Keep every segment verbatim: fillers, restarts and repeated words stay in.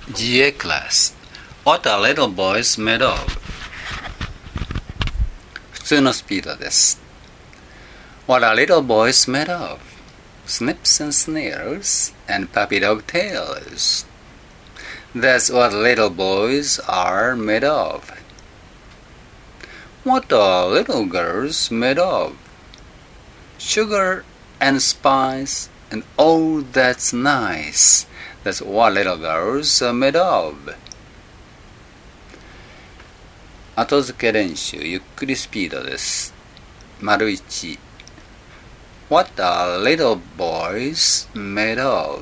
ジエ class. What are little boys made of? 普通のスピードです。What are little boys made of? Snips and snails and puppy dog tails. That's what little boys are made of. What are little girls made of? Sugar and spice and oh, that's nice. That's what little girls are made of. 後付け練習、ゆっくりスピードです。丸一。What are little boys made of?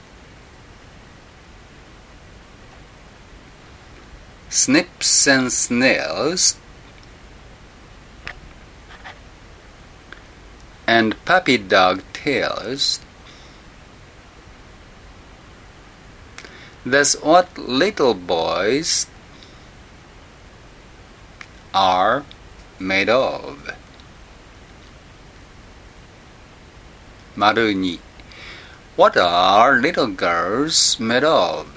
Snips and snails and puppy dog tails. That's what little boys are made of. 丸二。What are little girls made of?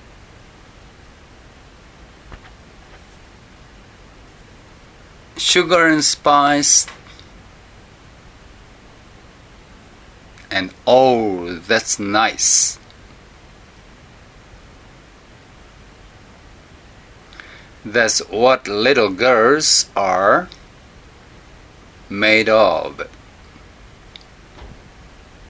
Sugar and spice and oh, that's nice. That's what little girls are made of.